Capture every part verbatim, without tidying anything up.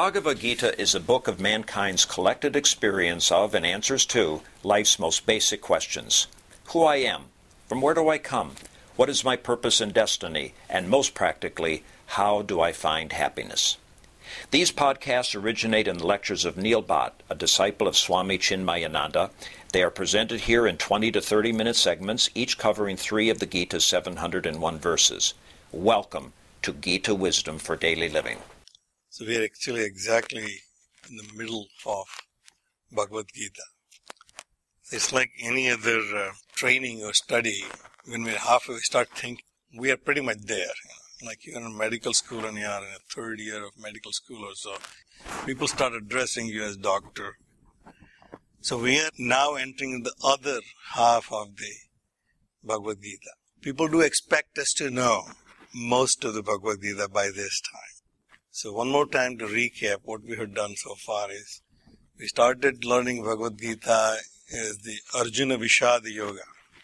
Bhagavad Gita is a book of mankind's collected experience of and answers to life's most basic questions. Who I am, from where do I come, what is my purpose and destiny, and most practically, how do I find happiness? These podcasts originate in the lectures of Neil Bhatt, a disciple of Swami Chinmayananda. They are presented here in twenty to thirty minute segments, each covering three of the Gita's seven hundred one verses. Welcome to Gita Wisdom for Daily Living. So we are actually exactly in the middle of Bhagavad Gita. It's like any other uh, training or study. When we're halfway, we start thinking, we are pretty much there. You know? Like you're in medical school and you're in a third year of medical school or so. People start addressing you as doctor. So we are now entering the other half of the Bhagavad Gita. People do expect us to know most of the Bhagavad Gita by this time. So one more time to recap what we have done so far is, we started learning Bhagavad Gita as the Arjuna Vishada Yoga,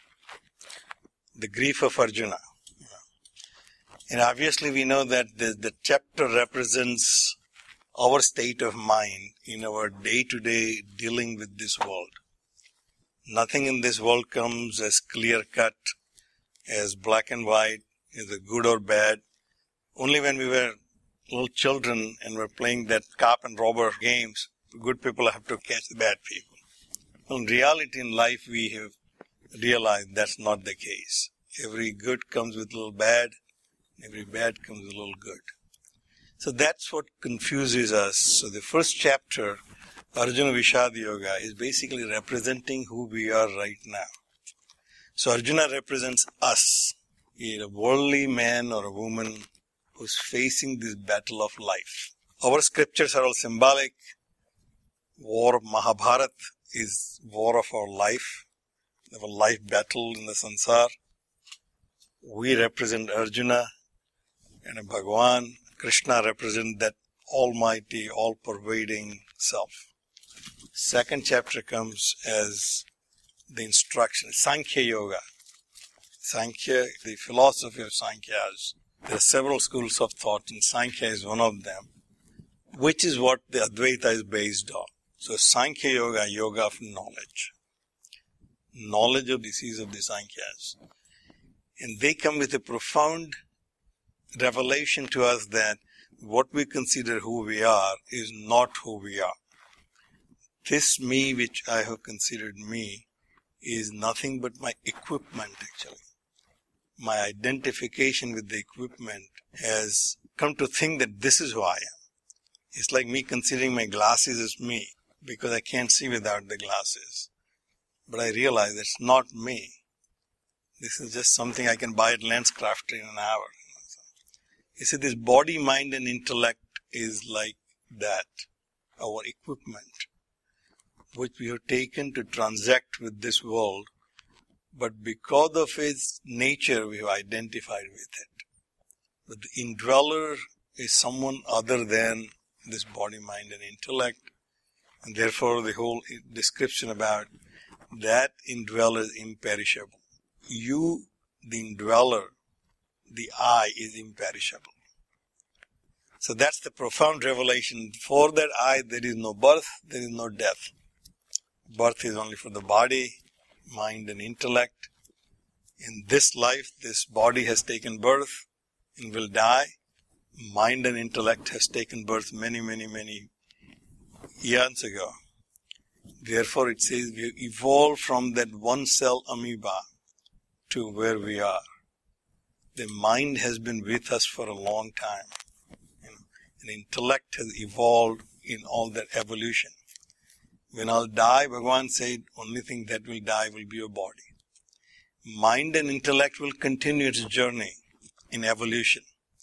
the grief of Arjuna. And obviously we know that the, the chapter represents our state of mind in our day-to-day dealing with this world. Nothing in this world comes as clear-cut, as black and white, as a good or bad. Only when we were little children and were playing that cop and robber games, good people have to catch the bad people. Well, in reality in life we have realized that's not the case. Every good comes with a little bad, every bad comes with a little good. So that's what confuses us. So the first chapter, Arjuna Vishada Yoga, is basically representing who we are right now. So Arjuna represents us, a worldly man or a woman who's facing this battle of life. Our scriptures are all symbolic. War of Mahabharata is war of our life, our life battle in the sansar. We represent Arjuna, and Bhagavan, Krishna represent that almighty, all-pervading self. Second chapter comes as the instruction, Sankhya Yoga. Sankhya, the philosophy of Sankhya's. There are several schools of thought, and Sankhya is one of them, which is what the Advaita is based on. So Sankhya Yoga, yoga of knowledge. Knowledge of the disease of the Sankhyas. And they come with a profound revelation to us that what we consider who we are is not who we are. This me which I have considered me is nothing but my equipment actually. My identification with the equipment has come to think that this is who I am. It's like me considering my glasses as me because I can't see without the glasses. But I realize it's not me. This is just something I can buy at LensCrafters in an hour. You see, this body, mind and intellect is like that, our equipment, which we have taken to transact with this world. But because of its nature, we have identified with it. But the indweller is someone other than this body, mind, and intellect. And therefore, the whole description about that indweller is imperishable. You, the indweller, the I, is imperishable. So that's the profound revelation. For that I, there is no birth, there is no death. Birth is only for the body, mind and intellect. In this life, this body has taken birth and will die. Mind and intellect has taken birth many, many, many years ago. Therefore, it says we evolved from that one cell amoeba to where we are. The mind has been with us for a long time. You know, and intellect has evolved in all that evolution. When I'll die, Bhagavan said, only thing that will die will be your body. Mind and intellect will continue its journey in evolution.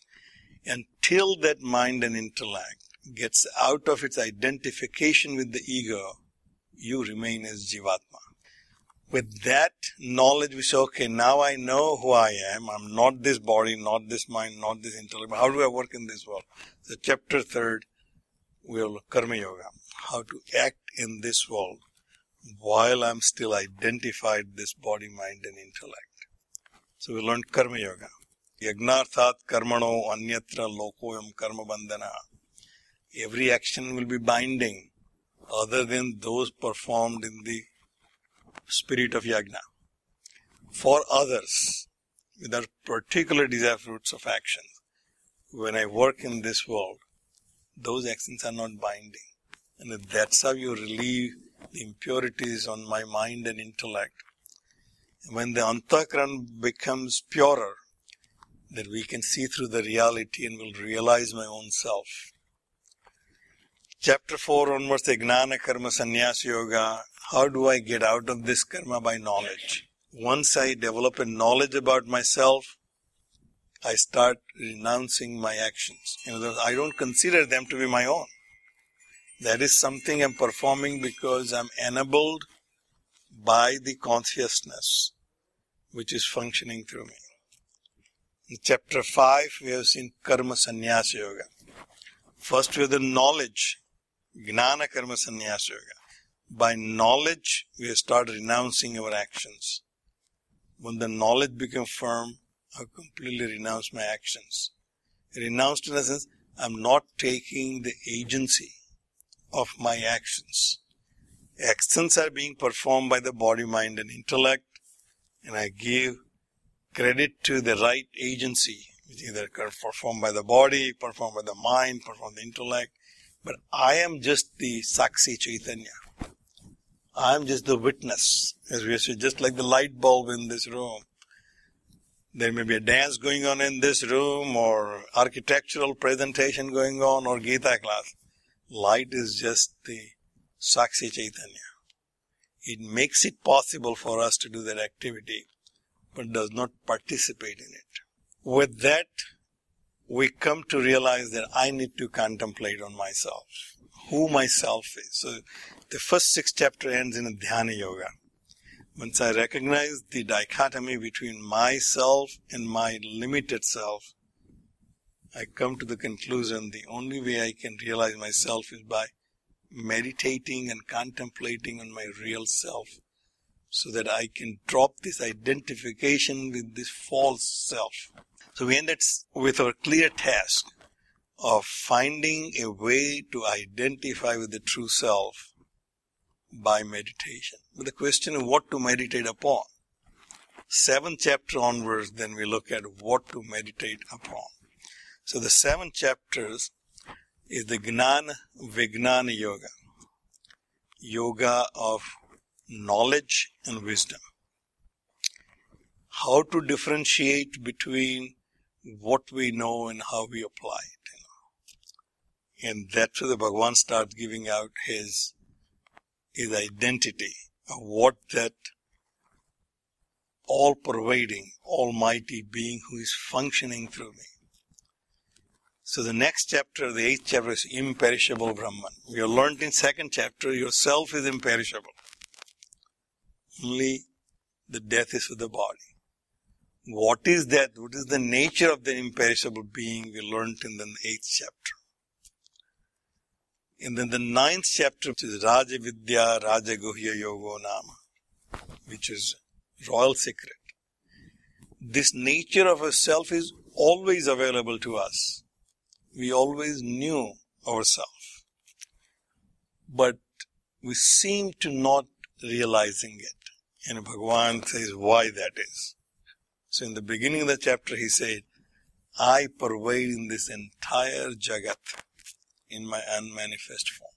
Until that mind and intellect gets out of its identification with the ego, you remain as Jivatma. With that knowledge, we say, okay, now I know who I am. I'm not this body, not this mind, not this intellect. How do I work in this world? So chapter third, we'll Karma Yoga. How to act in this world while I'm still identified this body, mind and intellect. So we learned Karma Yoga. Yagnarthat karmano anyatra lokoyam karma bandhana. Every action will be binding other than those performed in the spirit of yajna. For others, without particular desire fruits of actions, when I work in this world, those actions are not binding. And that's how you relieve the impurities on my mind and intellect. When the antakaran becomes purer, then we can see through the reality and will realize my own self. Chapter four onwards, the Gnana Karma Sannyasa Yoga. How do I get out of this karma? By knowledge. Once I develop a knowledge about myself, I start renouncing my actions. In other words, I don't consider them to be my own. That is something I'm performing because I'm enabled by the consciousness which is functioning through me. In chapter five, we have seen Karma Sannyasa Yoga. First, we have the knowledge, Gnana Karma Sannyasa Yoga. By knowledge, we start renouncing our actions. When the knowledge becomes firm, I completely renounce my actions. Renounced in the sense, I'm not taking the agency of my actions. Actions are being performed by the body, mind and intellect, and I give credit to the right agency, which either performed by the body, performed by the mind, performed by the intellect. But I am just the Saksi Chaitanya. I am just the witness. As we say, just like the light bulb in this room. There may be a dance going on in this room, or architectural presentation going on, or Gita class. Light is just the Saksi Chaitanya. It makes it possible for us to do that activity, but does not participate in it. With that, we come to realize that I need to contemplate on myself, who myself is. So the first six chapter ends in a Dhyana Yoga. Once I recognize the dichotomy between myself and my limited self, I come to the conclusion the only way I can realize myself is by meditating and contemplating on my real self, so that I can drop this identification with this false self. So we ended with our clear task of finding a way to identify with the true self by meditation. But the question is what to meditate upon. Seventh chapter onwards, then we look at what to meditate upon. So the seven chapters is the Gnana Vijnana Yoga. Yoga of knowledge and wisdom. How to differentiate between what we know and how we apply it. You know. And that's where the Bhagavan starts giving out his, his identity of what that all-pervading, almighty being who is functioning through me. So the next chapter, the eighth chapter, is imperishable Brahman. We have learned in second chapter, yourself is imperishable. Only the death is for the body. What is that? What is the nature of the imperishable being? We learned in the eighth chapter. And then the ninth chapter, which is Raja Vidya Raja Guhya Yogo Nama, which is royal secret. This nature of a self is always available to us. We always knew ourselves. But we seem to not realizing it. And Bhagavan says why that is. So in the beginning of the chapter he said, I pervade in this entire Jagat in my unmanifest form.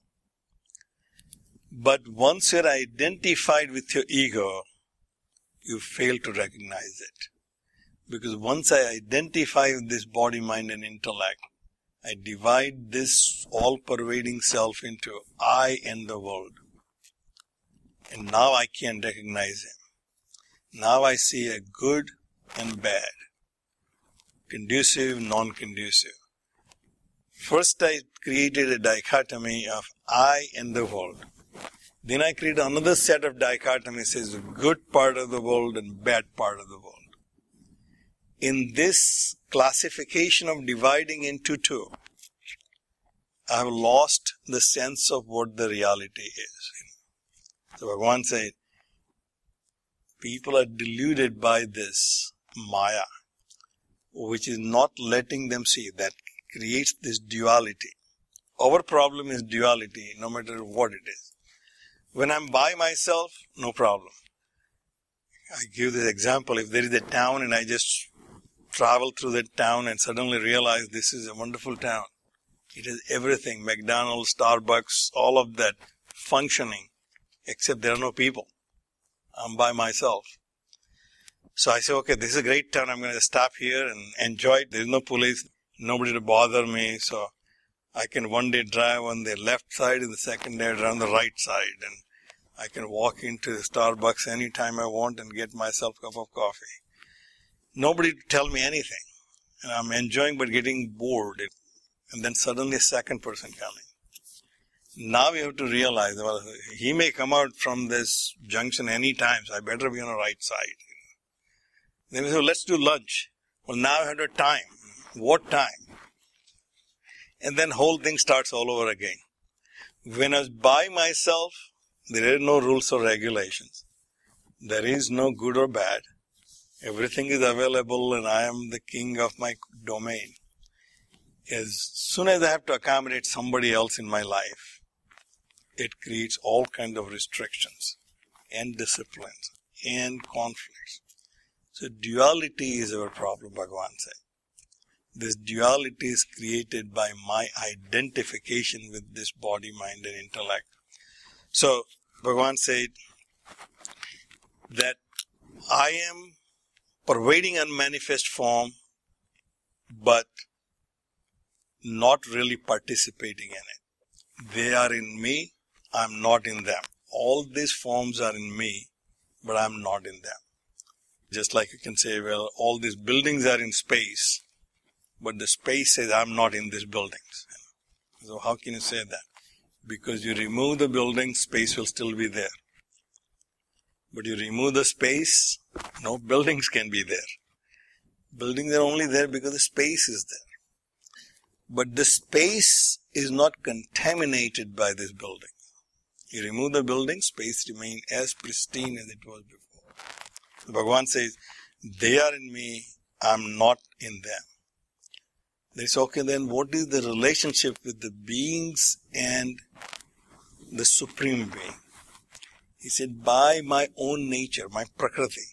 But once you're identified with your ego, you fail to recognize it. Because once I identify with this body, mind and intellect, I divide this all-pervading self into I and the world. And now I can recognize him. Now I see a good and bad, conducive, non-conducive. First I created a dichotomy of I and the world. Then I created another set of dichotomies, says good part of the world and bad part of the world. In this classification of dividing into two, I have lost the sense of what the reality is. So Bhagavan said, people are deluded by this Maya, which is not letting them see, that creates this duality. our problem is duality, no matter what it is. When I'm by myself, no problem. I give this example. If there is a town and I just travel through that town and suddenly realize this is a wonderful town. It has everything, McDonald's, Starbucks, all of that functioning, except there are no people. I'm by myself. So I say, okay, this is a great town. I'm going to stop here and enjoy it. There's no police, nobody to bother me. So I can one day drive on the left side and the second day drive on the right side. And I can walk into Starbucks anytime I want and get myself a cup of coffee. Nobody to tell me anything. And I'm enjoying but getting bored. And then suddenly a second person coming. Now we have to realize, well, he may come out from this junction anytime, so I better be on the right side. Then we say, well, let's do lunch. Well, now I have no time. What time? And then whole thing starts all over again. When I was by myself, there are no rules or regulations. There is no good or bad. Everything is available and I am the king of my domain. As soon as I have to accommodate somebody else in my life, it creates all kinds of restrictions and disciplines and conflicts. So duality is our problem, Bhagavan said. This duality is created by my identification with this body, mind and intellect. So Bhagavan said that I am pervading unmanifest form, but not really participating in it. They are in me, I am not in them. All these forms are in me, but I am not in them. Just like you can say, well, all these buildings are in space, but the space says, I'm not in these buildings. So how can you say that? Because you remove the building, space will still be there. But you remove the space, no buildings can be there. Buildings are only there because the space is there. But the space is not contaminated by this building. You remove the building, space remains as pristine as it was before. Bhagavan says, they are in me, I am not in them. They say, okay, then what is the relationship with the beings and the Supreme Being? He said, by my own nature, my prakriti,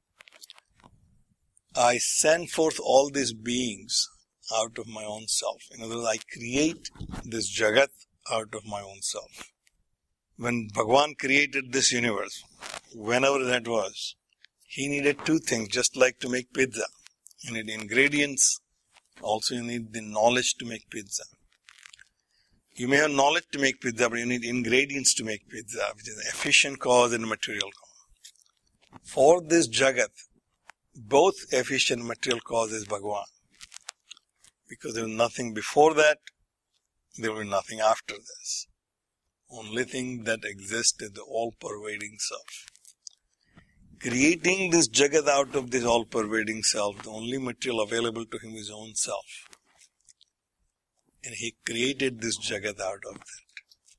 I send forth all these beings out of my own self. In other words, I create this Jagat out of my own self. When Bhagavan created this universe, whenever that was, he needed two things, just like to make pizza. You need ingredients, also you need the knowledge to make pizza. You may have knowledge to make pizza, but you need ingredients to make pizza, which is efficient cause and material cause. For this Jagat, both efficient and material cause is Bhagavan. Because there was nothing before that, there will be nothing after this. Only thing that exists is the all-pervading self. Creating this Jagat out of this all-pervading self, the only material available to him is his own self. And he created this Jagat out of that.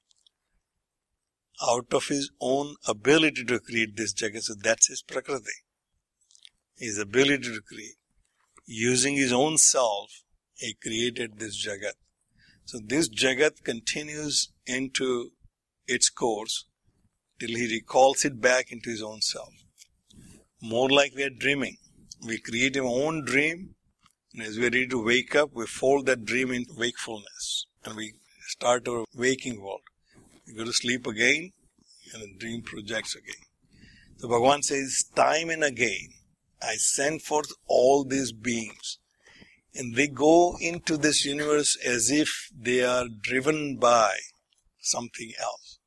Out of his own ability to create this Jagat, so that's his Prakriti. His ability to create. Using his own self, he created this Jagat. So this Jagat continues into its course till he recalls it back into his own self. More like we are dreaming. We create our own dream, and as we are ready to wake up, we fold that dream into wakefulness, and we start our waking world. We go to sleep again, and the dream projects again. So Bhagavan says, time and again, I send forth all these beings, and they go into this universe as if they are driven by something else,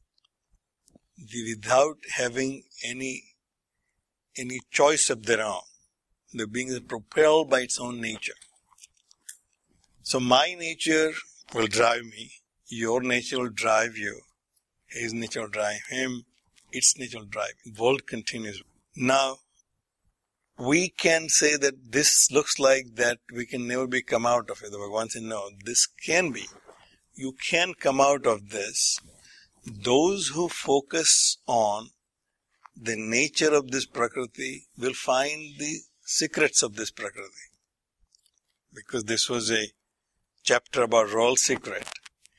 without having any any choice of their own. The being is propelled by its own nature. So my nature will drive me, your nature will drive you, his nature will drive him, its nature will drive him. The world continues. Now, we can say that this looks like that we can never be come out of it. The Bhagavan said, no, this can be. You can come out of this. Those who focus on the nature of this Prakriti will find the secrets of this Prakriti. Because this was a chapter about royal secret.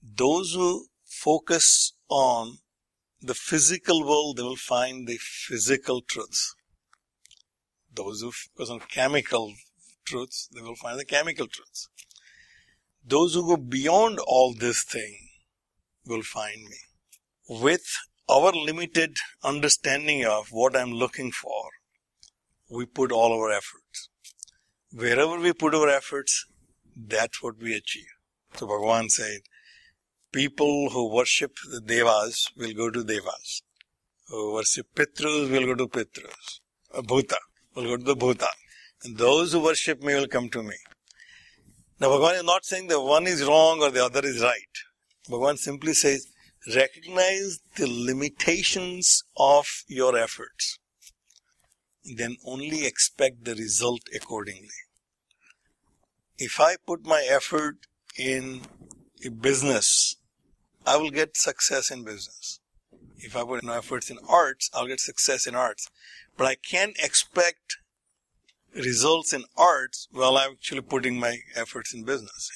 Those who focus on the physical world, they will find the physical truths. Those who focus on chemical truths, they will find the chemical truths. Those who go beyond all this thing will find me. With our limited understanding of what I'm looking for, we put all our efforts. Wherever we put our efforts, that's what we achieve. So Bhagavan said, people who worship the devas will go to devas. Who worship pitrus will go to pitrus. A bhuta will go to the bhuta. And those who worship me will come to me. Now Bhagavan is not saying that one is wrong or the other is right. Bhagavan simply says, recognize the limitations of your efforts. Then only expect the result accordingly. If I put my effort in a business, I will get success in business. If I put my efforts in arts, I'll get success in arts. But I can't expect results in arts while I'm actually putting my efforts in business.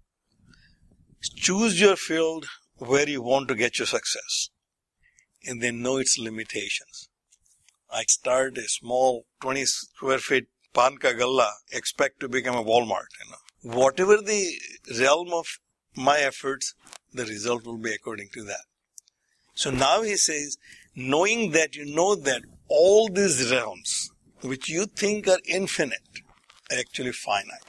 Choose your field where you want to get your success, and then know its limitations. I start a small twenty square feet Panka Galla, expect to become a Walmart. You know, whatever the realm of my efforts, the result will be according to that. So now he says, knowing that you know that all these realms, which you think are infinite, are actually finite.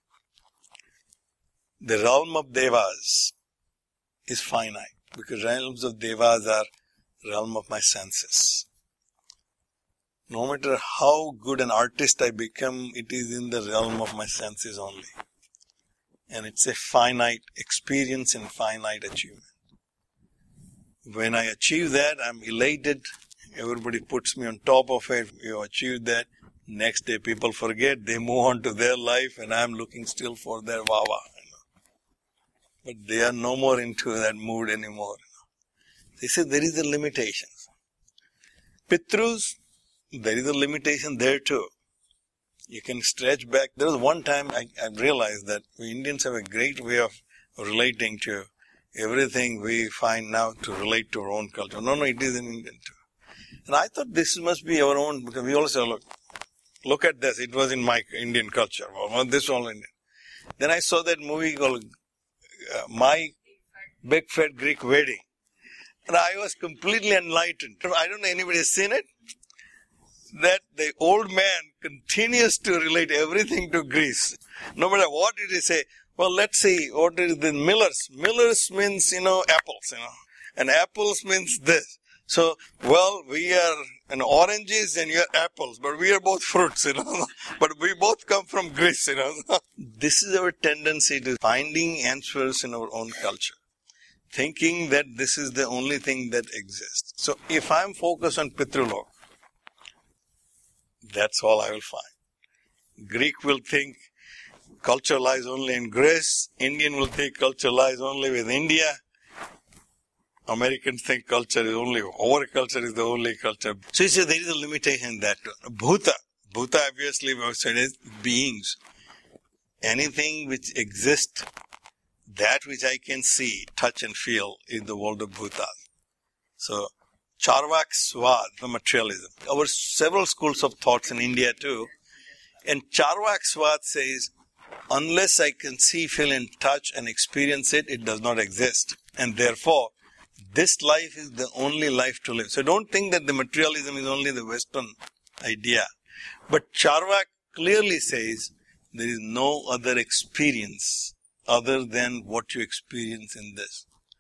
The realm of devas is finite, because realms of devas are realm of my senses. No matter how good an artist I become, it is in the realm of my senses only. And it's a finite experience and finite achievement. When I achieve that, I'm elated. Everybody puts me on top of it. You achieve that. Next day people forget. They move on to their life and I'm looking still for their wawa. You know. But they are no more into that mood anymore. You know. They say there is a limitation. Pitrus, there is a limitation there too. You can stretch back. There was one time I, I realized that we Indians have a great way of relating to everything we find now to relate to our own culture. No, no, it is in Indian too. And I thought this must be our own, because we also look, look at this. It was in my Indian culture. Well, this is all Indian. Then I saw that movie called uh, My Big Fat Greek Wedding. And I was completely enlightened. I don't know anybody has seen it. That the old man continues to relate everything to Greece. No matter what did he say. Well, let's see, what is the Millers? Millers means, you know, apples, you know. And apples means this. So, well, we are an oranges and you are apples, but we are both fruits, you know. But we both come from Greece, you know. This is our tendency to finding answers in our own culture. Thinking that this is the only thing that exists. So, if I'm focused on Pitrulok, that's all I will find. Greek will think culture lies only in Greece. Indian will think culture lies only with India. Americans think culture is only, our culture is the only culture. So he says there is a limitation in that. Bhuta. Bhuta obviously we have said is beings. Anything which exists, that which I can see, touch and feel is the world of Bhuta. So Charvak Svad, the materialism. Our several schools of thoughts in India too. And Charvak Svad says, unless I can see, feel and touch and experience it, it does not exist. And therefore, this life is the only life to live. So don't think that the materialism is only the Western idea. But Charvak clearly says, there is no other experience other than what you experience in this.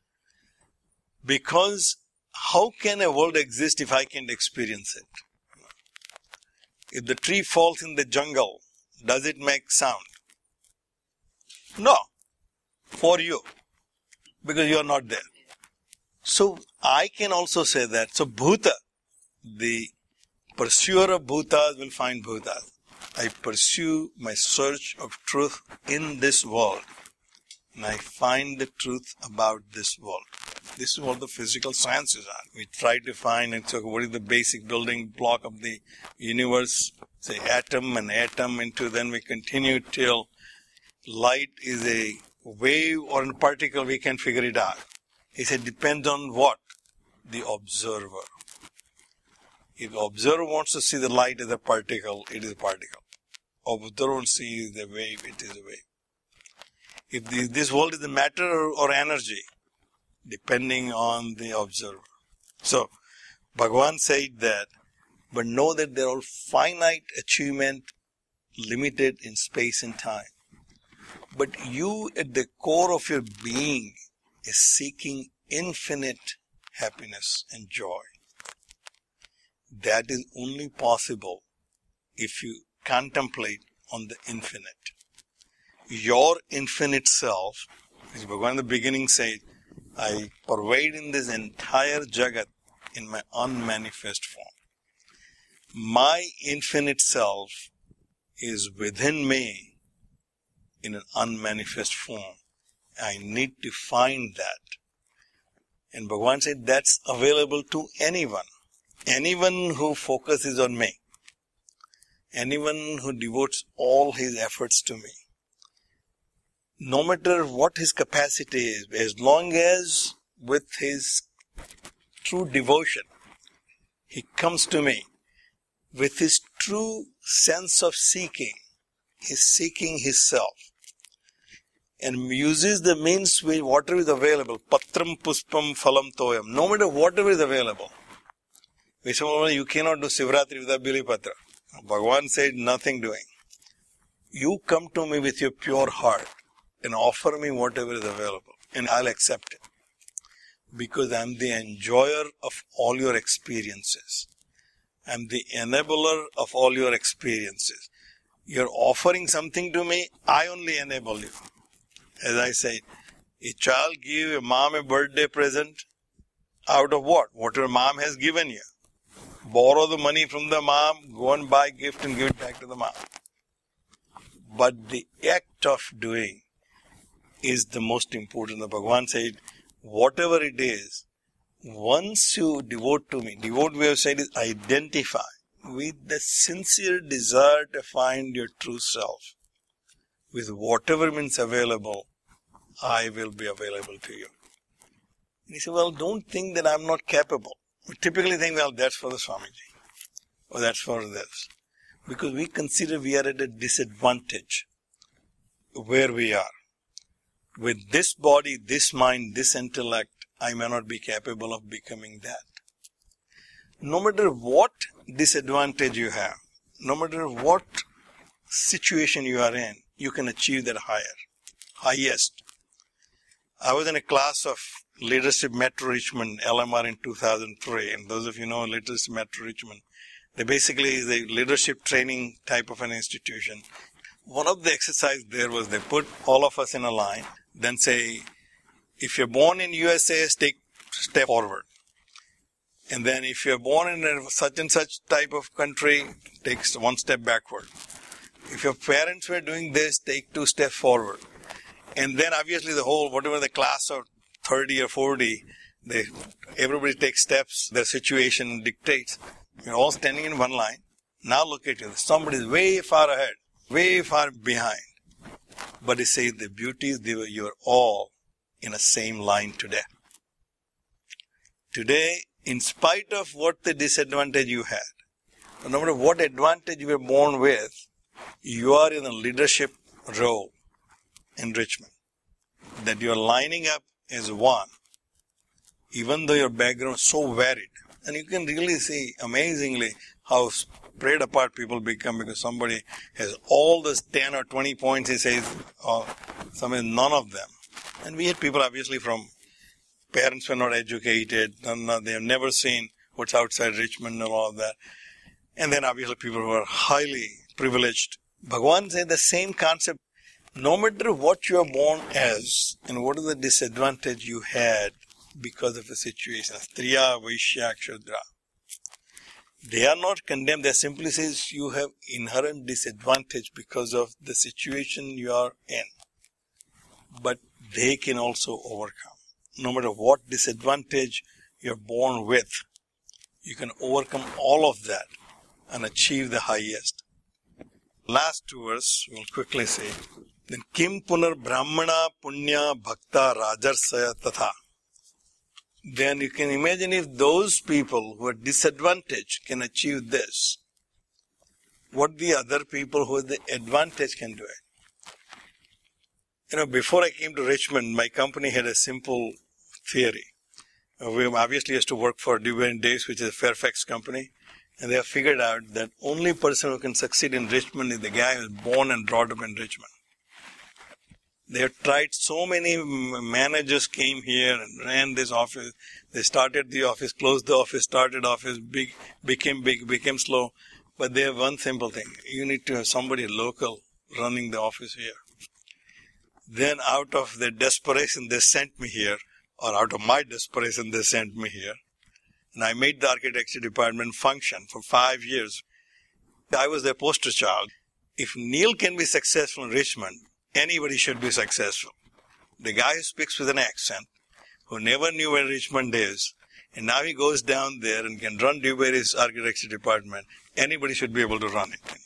Because how can a world exist if I can't experience it? If the tree falls in the jungle, does it make sound? No. For you. Because you are not there. So I can also say that. So Bhuta, the pursuer of Bhutas will find Bhutas. I pursue my search of truth in this world. And I find the truth about this world. This is what the physical sciences are. We try to find and so what is the basic building block of the universe, say atom and atom into, then we continue till light is a wave or in particle, we can figure it out. He said, depends on what? The observer. If the observer wants to see the light as a particle, it is a particle. Observer wants to see the wave, it is a wave. If the, this world is the matter or energy, depending on the observer. So, Bhagavan said that, but know that they are all finite achievement, limited in space and time. But you at the core of your being is seeking infinite happiness and joy. That is only possible if you contemplate on the infinite. Your infinite self, as Bhagavan in the beginning said, I pervade in this entire Jagat in my unmanifest form. My infinite self is within me in an unmanifest form. I need to find that. And Bhagavan said that's available to anyone. Anyone who focuses on me. Anyone who devotes all his efforts to me. No matter what his capacity is, as long as with his true devotion, he comes to me with his true sense of seeking. He's seeking his self. And uses the means with whatever is available. Patram puspam phalam toyam. No matter whatever is available. Vishwamana, you cannot do Sivratri without Bilipatra. Bhagavan said nothing doing. You come to me with your pure heart and offer me whatever is available. And I'll accept it. Because I'm the enjoyer of all your experiences. I'm the enabler of all your experiences. You're offering something to me, I only enable you. As I said, a child give a mom a birthday present out of what? Whatever mom has given you. Borrow the money from the mom, go and buy a gift and give it back to the mom. But the act of doing is the most important. The Bhagavan said, whatever it is, once you devote to me, devote we have said is identify with the sincere desire to find your true self. With whatever means available, I will be available to you. And he said, well, don't think that I'm not capable. We typically think, well, that's for the Swamiji. Or that's for this. Because we consider we are at a disadvantage where we are. With this body, this mind, this intellect, I may not be capable of becoming that. No matter what disadvantage you have, no matter what situation you are in, you can achieve that higher, highest. I was in a class of Leadership Metro Richmond, L M R in two thousand three, and those of you know Leadership Metro Richmond, they basically is a leadership training type of an institution. One of the exercises there was they put all of us in a line, then say, if you're born in U S A, take step forward. And then if you're born in a such and such type of country, take one step backward. If your parents were doing this, take two steps forward. And then obviously the whole, whatever the class of thirty or forty, they, everybody takes steps, their situation dictates. You're all standing in one line. Now look at you. Somebody is way far ahead, way far behind. But he says the beauty is you're all in the same line today. Today, in spite of what the disadvantage you had, no matter what advantage you were born with, you are in a leadership role in Richmond. That you are lining up as one, even though your background is so varied. And you can really see amazingly how spread apart people become because somebody has all those ten or twenty points, he says, oh, some has none of them. And we had people obviously from parents were not educated, they have never seen what's outside Richmond and all of that. And then obviously people who are highly privileged. Bhagavan said the same concept. No matter what you are born as and what is the disadvantage you had because of the situation, Striya, Vaishya, Kshudra, they are not condemned. They simply says you have inherent disadvantage because of the situation you are in. But they can also overcome. No matter what disadvantage you are born with, you can overcome all of that and achieve the highest. Last two verses, we'll quickly say. Then kim punar brahmana punya bhakta rajarsaya tatha. Then you can imagine if those people who are disadvantaged can achieve this, what the other people who are the advantage can do it. You know, before I came to Richmond, my company had a simple theory. We obviously used to work for Dewey and Davis, which is a Fairfax company, and they have figured out that only person who can succeed in Richmond is the guy who was born and brought up in Richmond. They have tried, so many managers came here and ran this office. They started the office, closed the office, started office, big, became big, became slow. But they have one simple thing. You need to have somebody local running the office here. Then out of their desperation, they sent me here, or out of my desperation, they sent me here. And I made the architecture department function for five years. I was their poster child. If Neil can be successful in Richmond, anybody should be successful. The guy who speaks with an accent, who never knew where Richmond is, and now he goes down there and can run Dewberry's architecture department, anybody should be able to run it.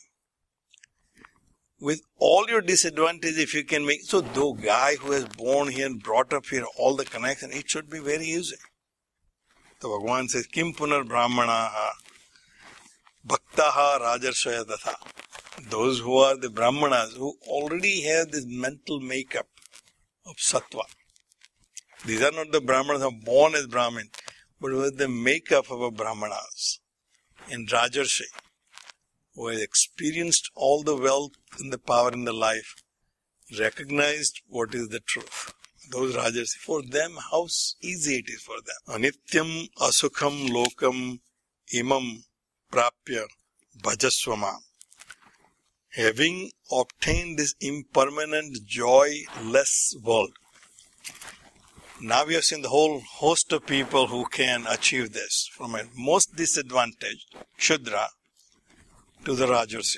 With all your disadvantages, if you can make, so the guy who is born here and brought up here, all the connection, it should be very easy. So Bhagavan says, Kim punar brahmanaha bhaktaha rajarshaya tatha. Those who are the brahmanas, who already have this mental makeup of sattva. These are not the brahmanas who are born as Brahmin, but who have the makeup of a brahmanas. In Rajarshi, who has experienced all the wealth and the power in the life, recognized what is the truth. Those Rajarshi, for them, how easy it is for them. Anityam asukham lokam imam prapya bhajasvama. Having obtained this impermanent, joyless world. Now we have seen the whole host of people who can achieve this, from a most disadvantaged, Shudra, to the Rajarsi.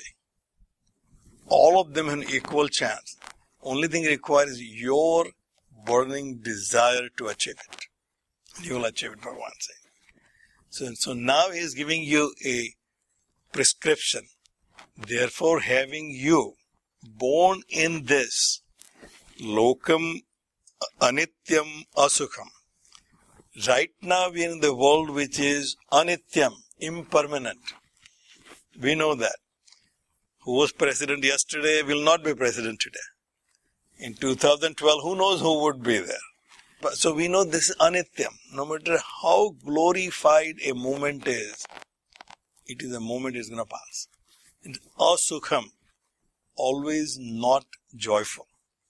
All of them have an equal chance. Only thing required is your burning desire to achieve it. You will achieve it, Bhagavan says. So, so now he is giving you a prescription. Therefore, having you born in this lokam anityam asukham. Right now we are in the world which is anityam, impermanent. We know that. Who was president yesterday will not be president today. In two thousand twelve, who knows who would be there. But, so we know this is anityam. No matter how glorified a moment is, it is a moment is going to pass. It is asukham, always not joyful.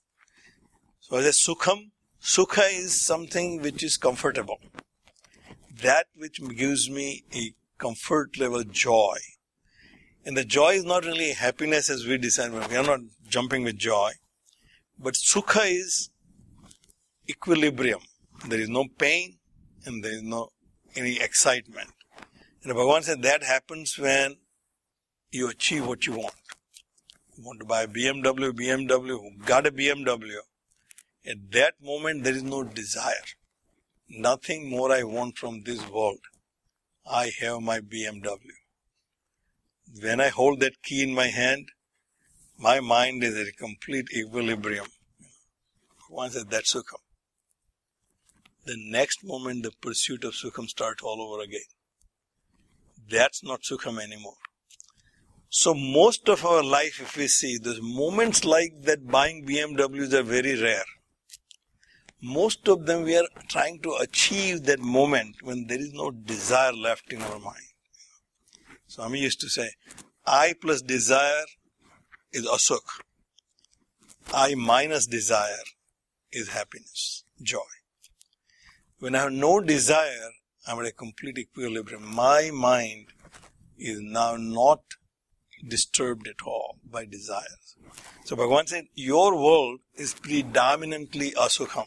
So as a sukham, sukha is something which is comfortable. That which gives me a comfort level joy. And the joy is not really happiness as we decide. We are not jumping with joy. But sukha is equilibrium. There is no pain and there is no any excitement. And Bhagavan said that happens when you achieve what you want. You want to buy a B M W, B M W, who got a B M W. At that moment there is no desire. Nothing more I want from this world. I have my B M W. When I hold that key in my hand, my mind is at a complete equilibrium. Once said that's sukham. The next moment the pursuit of sukham starts all over again. That's not sukham anymore. So most of our life, if we see, those moments like that buying B M Ws are very rare. Most of them we are trying to achieve that moment when there is no desire left in our mind. Swami used to say, I plus desire is asukh. I minus desire is happiness, joy. When I have no desire, I'm at a complete equilibrium. My mind is now not disturbed at all by desires. So Bhagavan said, your world is predominantly asukham.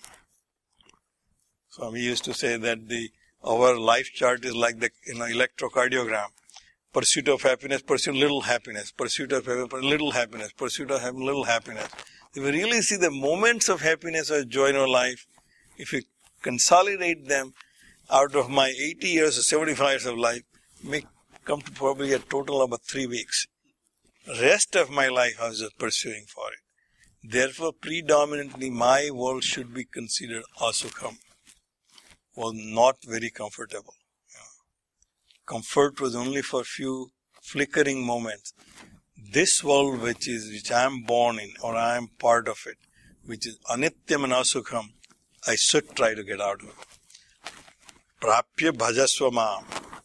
Swami used to say that the our life chart is like the you know, electrocardiogram. Pursuit of happiness, pursuit of little happiness, pursuit of little happiness, pursuit of little happiness. If we really see the moments of happiness or joy in our life, if we consolidate them out of my eighty years or seventy-five years of life, may come to probably a total of about three weeks. Rest of my life I was just pursuing for it. Therefore, predominantly my world should be considered asukham, was not very comfortable. Comfort was only for few flickering moments. This world which is, which I am born in, or I am part of it, which is anityam and asukham, I should try to get out of it. Prapya bhajasva maam.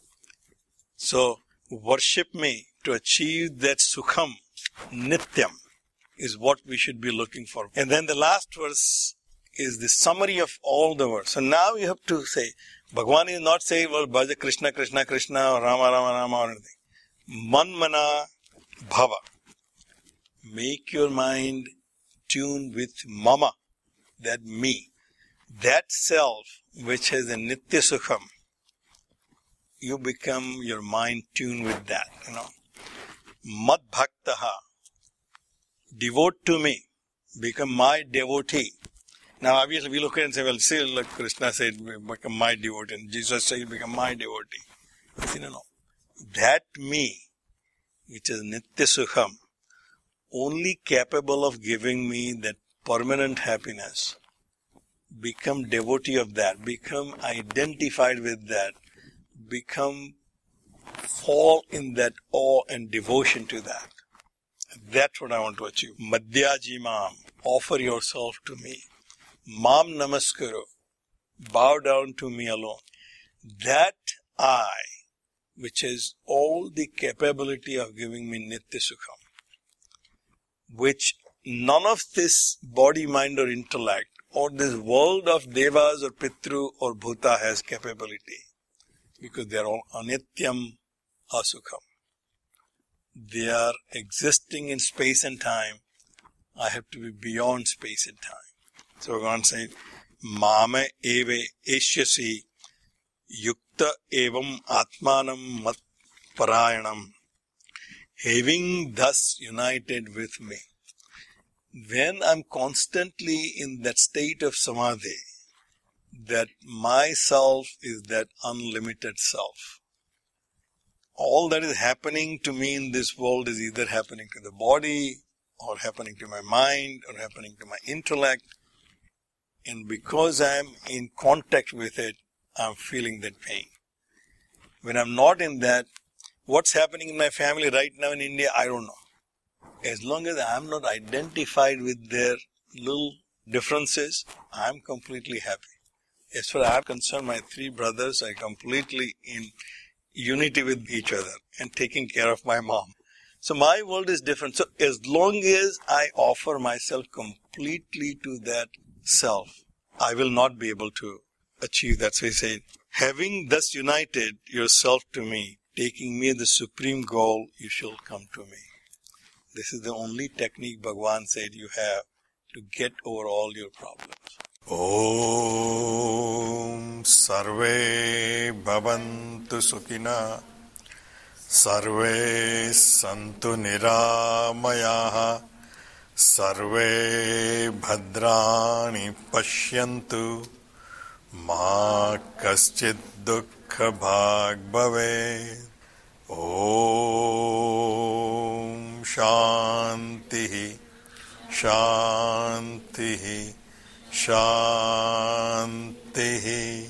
So, worship me to achieve that sukham, nityam, is what we should be looking for. And then the last verse is the summary of all the words. So now you have to say, Bhagavan is not saying, well, bhaja Krishna, Krishna, Krishna, or Rama, Rama, Rama, or anything. Manmana bhava. Make your mind tuned with mama, that me. That self, which has a nitya sukham, you become your mind tuned with that, you know. Mad bhaktaha. Devote to me. Become my devotee. Now, obviously, we look at it and say, well, see, like Krishna said, become my devotee. And Jesus said, become my devotee. You see, no, no. That me, which is Nitya Sukham, only capable of giving me that permanent happiness. Become devotee of that. Become identified with that. Become, fall in that awe and devotion to that. That's what I want to achieve. Madhyaji Mam, offer yourself to me. Mam namaskaro, bow down to me alone. That I, which has all the capability of giving me Nitya Sukham, which none of this body, mind or intellect, or this world of devas or pitru or bhuta has capability, because they are all anityam asukham. They are existing in space and time. I have to be beyond space and time. So Bhagavan says, Mame eve eshyasi yukta evam atmanam mat parayanam, having thus united with me. When I'm constantly in that state of samadhi, that myself is that unlimited self. All that is happening to me in this world is either happening to the body, or happening to my mind, or happening to my intellect. And because I am in contact with it, I am feeling that pain. When I'm not in that, what's happening in my family right now in India, I don't know. As long as I am not identified with their little differences, I am completely happy. As far as I am concerned, my three brothers are completely in unity with each other and taking care of my mom. So my world is different. So as long as I offer myself completely to that self, I will not be able to achieve that. So he said, having thus united yourself to me, taking me the supreme goal, you shall come to me. This is the only technique Bhagavan said you have to get over all your problems. Om Sarve Bhavantu Sukhina Sarve Santu Niramayaha Sarve Bhadrani Pashyantu Ma Kaschid Dukkha Bhag Bhave. Om Shantihi Shantihi Shantihi.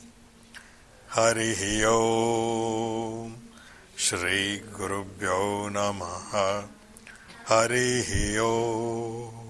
Harihi Om. Shri Gurubhyo Namaha. Harihi Om.